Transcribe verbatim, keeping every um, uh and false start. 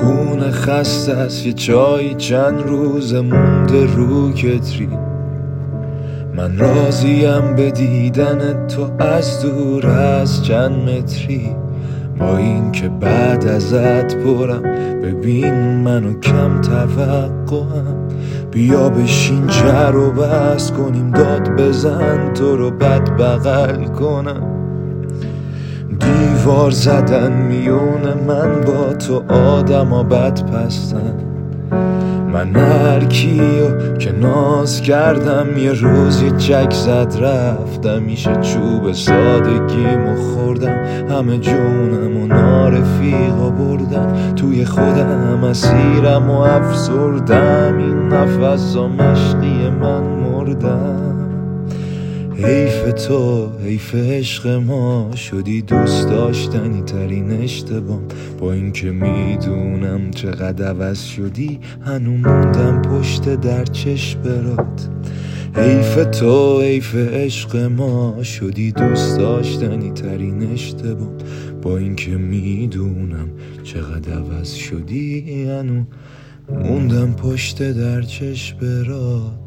خونه خسته است، یه چای چند روز مونده رو کتری. من راضیم به دیدن تو از دور از چند متری، با این که بعد ازت برم ببین منو کم توقعم. بیا بشین جر و بس کنیم، داد بزن تو رو بد بغل کنم. دیوار زدن میونه من با تو، آدم ها بد پستن. من هر کیو که ناز کردم یه روز یه چک زد رفتم. میشه چوب سادگیمو خوردم، همه جونم و نارفیقا بردم. توی خودم اسیرم و افسردم، این نفسا مشقی من مردم. حیف تو حیف عشق ما، شدی دوست داشتنی ترین اشتباه. با اینکه میدونم چقدر عوض شدی، هنو موندم پشت در چشم برات. حیف تو حیف عشق ما، شدی دوست داشتنی ترین اشتباه. با اینکه میدونم چقدر عوض شدی، هنو موندم پشت در چشم برات.